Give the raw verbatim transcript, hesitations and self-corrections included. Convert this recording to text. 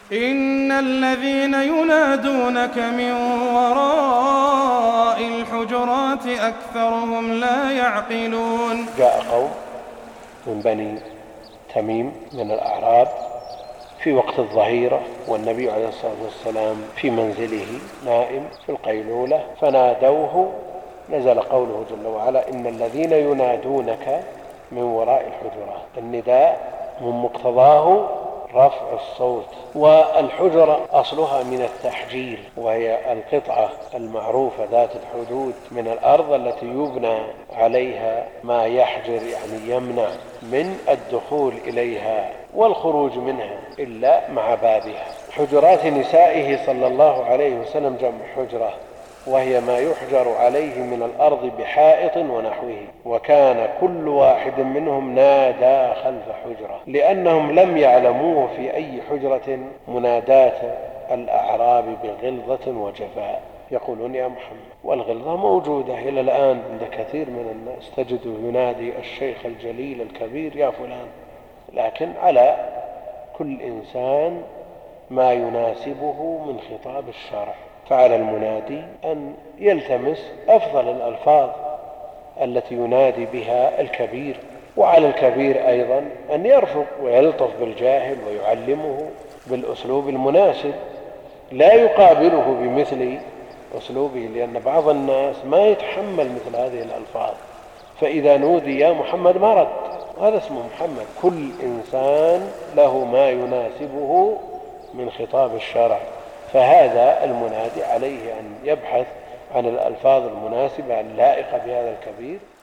إن الذين ينادونك من وراء الحجرات أكثرهم لا يعقلون. جاء قوم من بني تميم من الأعراب في وقت الظهيرة والنبي عليه الصلاة والسلام في منزله نائم في القيلولة، فنادوه، نزل قوله جل وعلا: إن الذين ينادونك من وراء الحجرات. النداء من مقتضاه رفع الصوت، والحجرة أصلها من التحجير، وهي القطعة المعروفة ذات الحدود من الأرض التي يبنى عليها ما يحجر، يعني يمنع من الدخول إليها والخروج منها إلا مع بابها. حجرات نسائه صلى الله عليه وسلم جمع حجرة، وهي ما يحجر عليه من الأرض بحائط ونحوه، وكان كل واحد منهم نادى خلف حجرة، لأنهم لم يعلموه في أي حجرة مناداة الأعراب بغلظة وجفاء، يقولون يا محمد. والغلظة موجودة إلى الآن عند كثير من الناس، تجده ينادي الشيخ الجليل الكبير يا فلان، لكن على كل إنسان ما يناسبه من خطاب الشرع. فعلى المنادي أن يلتمس أفضل الألفاظ التي ينادي بها الكبير، وعلى الكبير أيضا أن يرفق ويلطف بالجاهل ويعلمه بالأسلوب المناسب، لا يقابله بمثل أسلوبه، لأن بعض الناس ما يتحمل مثل هذه الألفاظ، فإذا نودي يا محمد ما رد، هذا اسمه محمد. كل إنسان له ما يناسبه من خطاب الشرع، فهذا المنادي عليه أن يبحث عن الألفاظ المناسبة اللائقة بهذا الكبير.